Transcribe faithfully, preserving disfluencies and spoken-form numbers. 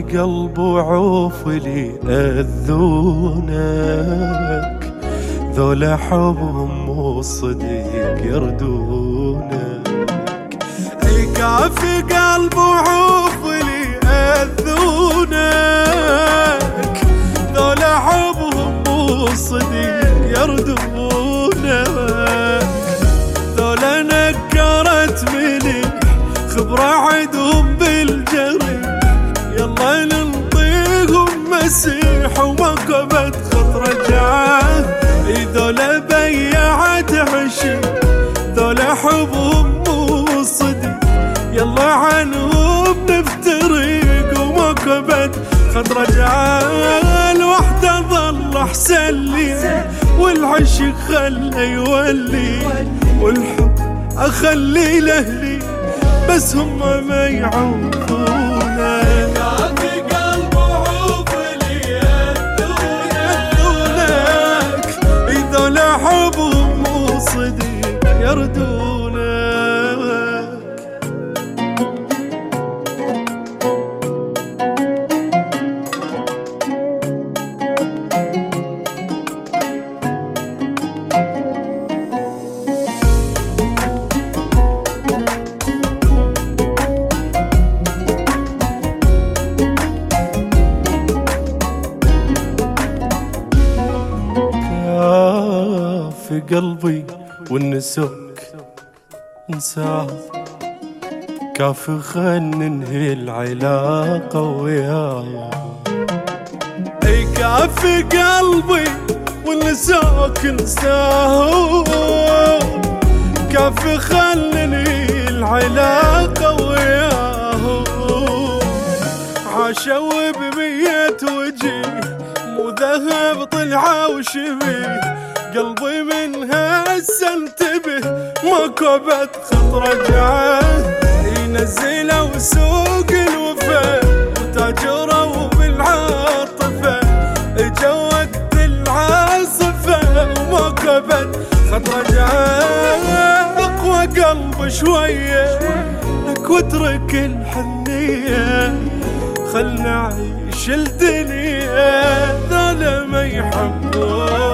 قلب وعوف لي أذونك، ذولا حبهم مو صديق يردونك. اي كافي قلب وعوف لي أذونك، ذولا حبهم مو صديق يردونك. ذولا نكرت مليح خبرة عدهم بالجريح، يلا ننطيهم مسيح ومقبت خط رجعه. ذولا بيعت عشي، ذولا حبهم مو صدق، يلا عنهم نفترق ومقبت خط رجعه. الوحدة ظل احسن لي والعشق خلى يولي، والحب اخلي لاهلي بس هم ما يعوفونه. كافي قلب وعوف لي يردونك، ذولا حبهم مو صديق يردونك. في قلبي والنسوك انساه، كافي خل ننهي العلاقة وياه. اي كافي قلبي والنسوك انساه، كافي خل ننهي العلاقة وياه. عاشوا بمية وجيه مو ذهب طلع وشبيه، قلبي منها هسه انتبه مكبت خط رجعه. ينزلوا سوق الوفا وتاجروا بالعاطفة، جوت العاصفة ومكبت خط رجعه. اقوى قلب شوية لك واترك الحنية، خل نعيش الدنيا ذولا ما يحبون.